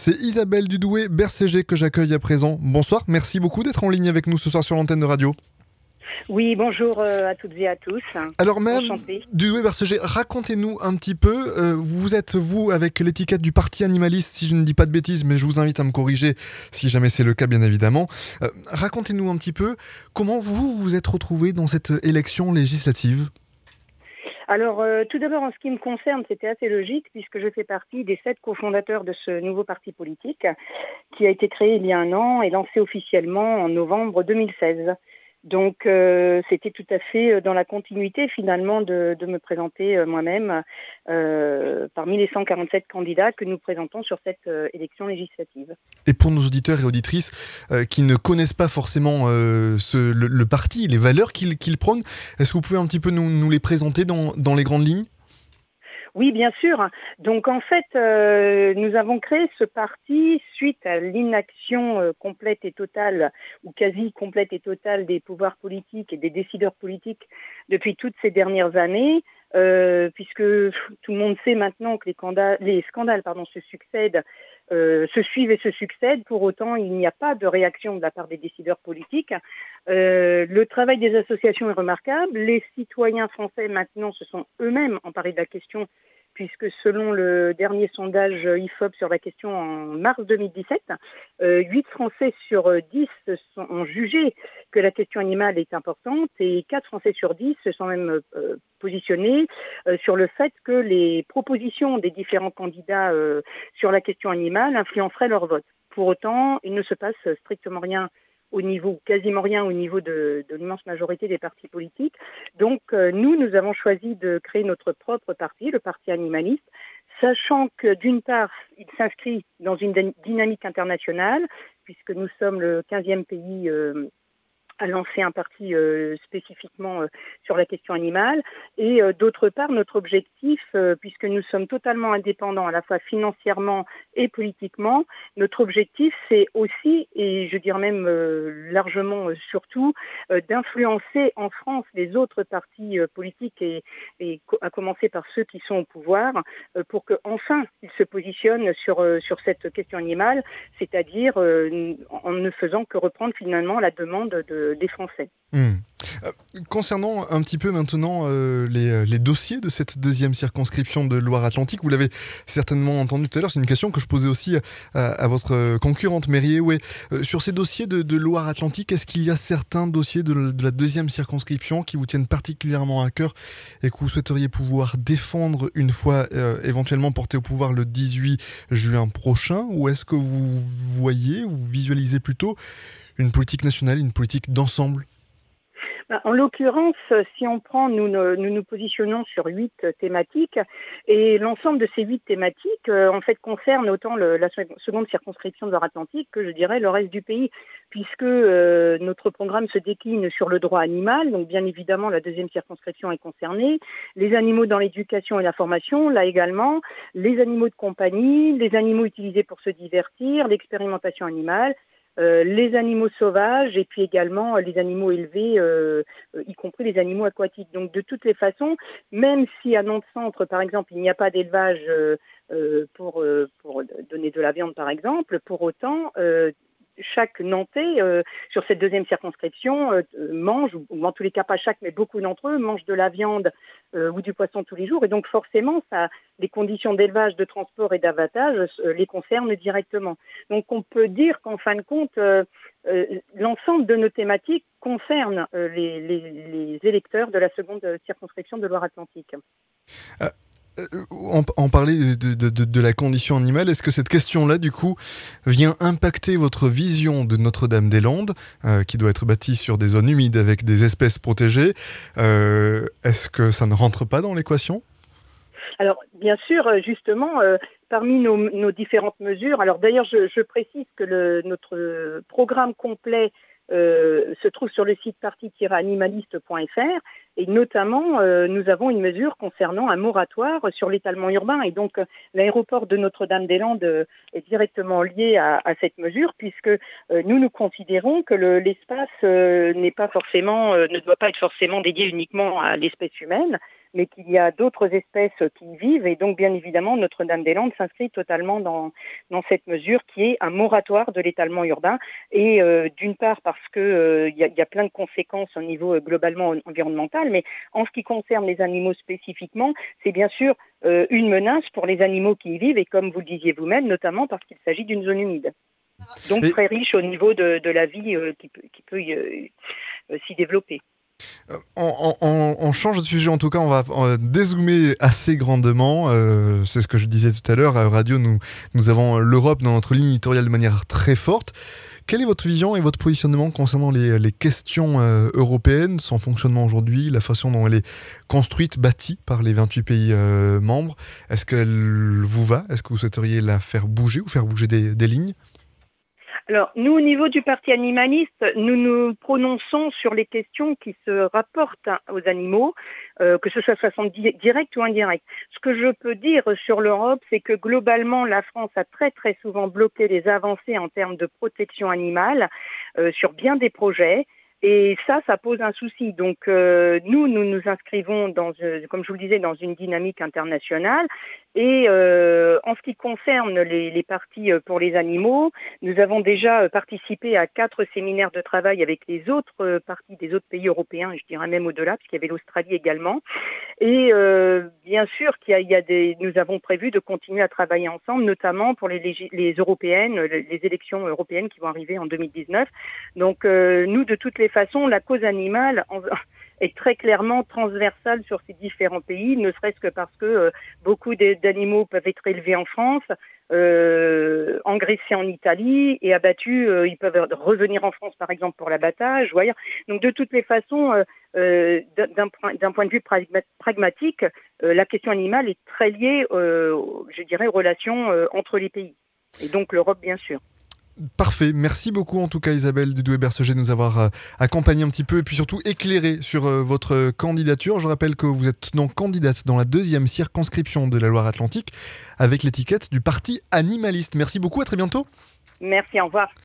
C'est Isabelle Dudoué-Bercéger que j'accueille à présent. Bonsoir, merci beaucoup d'être en ligne avec nous ce soir sur l'antenne de radio. Oui, bonjour à toutes et à tous. Alors même, Enchantée. Dudoué-Bercéger, racontez-nous un petit peu, vous êtes vous avec l'étiquette du parti animaliste, si je ne dis pas de bêtises, mais je vous invite à me corriger si jamais c'est le cas bien évidemment. Racontez-nous un petit peu comment vous vous êtes retrouvé dans cette élection législative. Alors, tout d'abord, en ce qui me concerne, c'était assez logique puisque je fais partie des 7 cofondateurs de ce nouveau parti politique qui a été créé il y a un an et lancé officiellement en novembre 2016. Donc, c'était tout à fait dans la continuité finalement de me présenter moi-même parmi les 147 candidats que nous présentons sur cette élection législative. Et pour nos auditeurs et auditrices qui ne connaissent pas forcément le parti, les valeurs qu'il prône, est-ce que vous pouvez un petit peu nous les présenter dans les grandes lignes ? Oui, bien sûr. Donc en fait, nous avons créé ce parti suite à l'inaction complète et totale, ou quasi complète et totale des pouvoirs politiques et des décideurs politiques depuis toutes ces dernières années, puisque tout le monde sait maintenant que les scandales se suivent et se succèdent. Pour autant, il n'y a pas de réaction de la part des décideurs politiques. Le travail des associations est remarquable. Les citoyens français maintenant se sont eux-mêmes emparés de la question, puisque selon le dernier sondage IFOP sur la question en mars 2017, 8 Français sur 10 ont jugé que la question animale est importante et 4 Français sur 10 se sont même positionnés sur le fait que les propositions des différents candidats sur la question animale influenceraient leur vote. Pour autant, il ne se passe strictement rien quasiment rien au niveau de l'immense majorité des partis politiques. Donc nous avons choisi de créer notre propre parti, le Parti animaliste, sachant que d'une part, il s'inscrit dans une dynamique internationale, puisque nous sommes le 15e pays à lancer un parti spécifiquement sur la question animale. Et d'autre part, notre objectif, puisque nous sommes totalement indépendants à la fois financièrement et politiquement, notre objectif c'est aussi, et je dirais même largement surtout, d'influencer en France les autres partis politiques et à commencer par ceux qui sont au pouvoir, pour qu'enfin ils se positionnent sur cette question animale, c'est-à-dire en ne faisant que reprendre finalement la demande des Français. Concernant un petit peu maintenant les dossiers de cette deuxième circonscription de Loire-Atlantique, vous l'avez certainement entendu tout à l'heure, c'est une question que je posais aussi à votre concurrente Mairie Eoué. Sur ces dossiers de Loire-Atlantique, est-ce qu'il y a certains dossiers de la deuxième circonscription qui vous tiennent particulièrement à cœur et que vous souhaiteriez pouvoir défendre une fois éventuellement porté au pouvoir le 18 juin prochain, ou est-ce que vous visualisez plutôt une politique nationale, une politique d'ensemble ? En l'occurrence, si on prend, nous nous positionnons sur 8 thématiques et l'ensemble de ces 8 thématiques en fait concernent autant la seconde circonscription de Loire-Atlantique que je dirais le reste du pays, puisque notre programme se décline sur le droit animal, donc bien évidemment la deuxième circonscription est concernée, les animaux dans l'éducation et la formation, là également, les animaux de compagnie, les animaux utilisés pour se divertir, l'expérimentation animale, les animaux sauvages et puis également les animaux élevés, y compris les animaux aquatiques. Donc de toutes les façons, même si à Nantes-Centre, par exemple, il n'y a pas d'élevage pour donner de la viande, par exemple, pour autant, chaque Nantais sur cette deuxième circonscription mange, ou en tous les cas pas chaque, mais beaucoup d'entre eux mangent de la viande ou du poisson tous les jours. Et donc forcément, les conditions d'élevage, de transport et d'abattage les concernent directement. Donc on peut dire qu'en fin de compte, l'ensemble de nos thématiques concerne les électeurs de la seconde circonscription de Loire-Atlantique. On parlait de la condition animale. Est-ce que cette question-là, du coup, vient impacter votre vision de Notre-Dame-des-Landes, qui doit être bâtie sur des zones humides avec des espèces protégées ? Est-ce que ça ne rentre pas dans l'équation ? Alors, bien sûr, justement, parmi nos différentes mesures, alors d'ailleurs, je précise que notre programme complet se trouve sur le site parti-animaliste.fr et notamment nous avons une mesure concernant un moratoire sur l'étalement urbain et donc l'aéroport de Notre-Dame-des-Landes est directement lié à cette mesure puisque nous considérons que l'espace ne doit pas être forcément dédié uniquement à l'espèce humaine, mais qu'il y a d'autres espèces qui y vivent. Et donc, bien évidemment, Notre-Dame-des-Landes s'inscrit totalement dans cette mesure qui est un moratoire de l'étalement urbain. Et d'une part, parce qu'il y a plein de conséquences au niveau globalement environnemental, mais en ce qui concerne les animaux spécifiquement, c'est bien sûr une menace pour les animaux qui y vivent, et comme vous le disiez vous-même, notamment parce qu'il s'agit d'une zone humide. Donc très riche au niveau de la vie qui peut s'y développer. On change de sujet, en tout cas, on va dézoomer assez grandement. C'est ce que je disais tout à l'heure. À Radio, nous avons l'Europe dans notre ligne éditoriale de manière très forte. Quelle est votre vision et votre positionnement concernant les questions européennes, son fonctionnement aujourd'hui, la façon dont elle est construite, bâtie par les 28 pays membres? Est-ce qu'elle vous va? Est-ce que vous souhaiteriez la faire bouger ou faire bouger des lignes? Alors, nous, au niveau du Parti animaliste, nous nous prononçons sur les questions qui se rapportent aux animaux, que ce soit de façon directe ou indirecte. Ce que je peux dire sur l'Europe, c'est que globalement, la France a très très souvent bloqué les avancées en termes de protection animale sur bien des projets. Et ça pose un souci. Donc nous nous inscrivons comme je vous le disais, dans une dynamique internationale. Et en ce qui concerne les partis pour les animaux, nous avons déjà participé à 4 séminaires de travail avec les autres partis des autres pays européens, je dirais même au-delà, puisqu'il y avait l'Australie également. Et bien sûr nous avons prévu de continuer à travailler ensemble, notamment pour les européennes, les élections européennes qui vont arriver en 2019. Donc nous, de toutes les façons, la cause animale est très clairement transversale sur ces différents pays, ne serait-ce que parce que beaucoup d'animaux peuvent être élevés en France, engraissés en Italie et abattus, ils peuvent revenir en France par exemple pour l'abattage. Donc de toutes les façons, d'un point de vue pragmatique, la question animale est très liée, je dirais, aux relations entre les pays. Et donc l'Europe, bien sûr. Parfait, merci beaucoup en tout cas Isabelle Dudoué-Berceger de nous avoir accompagné un petit peu et puis surtout éclairé sur votre candidature. Je rappelle que vous êtes donc candidate dans la 2e circonscription de la Loire-Atlantique avec l'étiquette du Parti animaliste. Merci beaucoup, à très bientôt. Merci, au revoir.